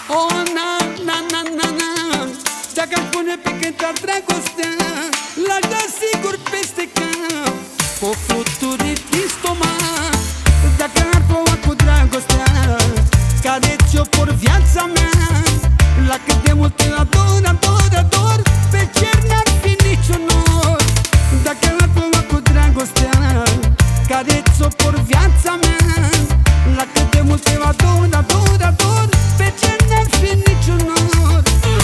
Oh, na, na, na, na, na. Dacă-aș pune pe cântar dragostea, l-aș da sigur peste cap, cu fluturi din stomac. Dacă ar ploua cu dragostea, care ți-o por viața mea, la cât de mult te ador, ador, ador, pe cer n-ar fi niciun nor. Dacă ar ploua cu dragostea, care ți-o por viața mea, la cât de mult te ador, ador, ador, pe cer n-ar fi niciun nor.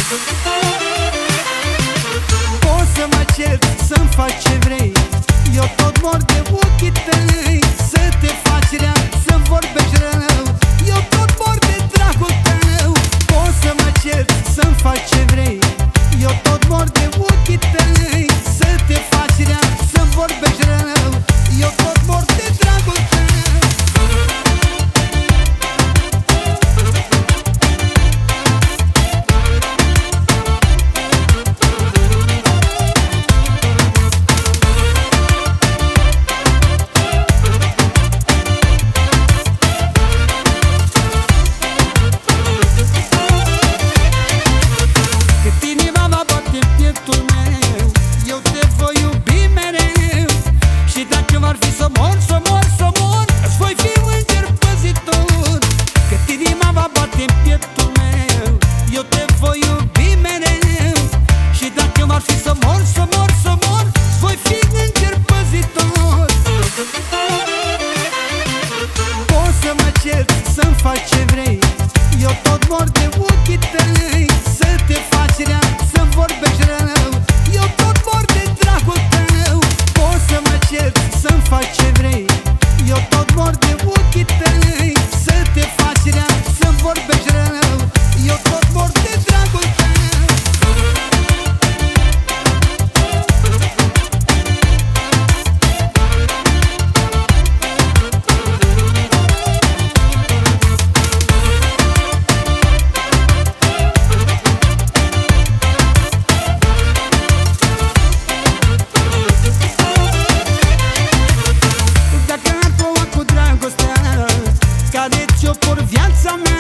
Poți să mă cerți, să-mi faci ce vrei, eu tot mor de ochii tăi. Să te faci rea, să-mi vorbești rău, eu tot mor de dragul tău. Poți să mă cerți, să-mi faci ce vrei, eu tot mor de ochii tăi. Să te faci rea, să-mi vorbești rău, eu tot mor de dragul tău. Să-mi faci ce vrei, eu tot mor de ochii tăi. Să te faci rea, să-mi vorbești rău, eu tot mor de dragul tău. Poți să mă cerți, să-mi faci ce vrei, eu tot mor de ochii tăi. Să te faci rea, să-mi vorbești rău, eu tot mor de dragul tău. Care ți-o por viața mea,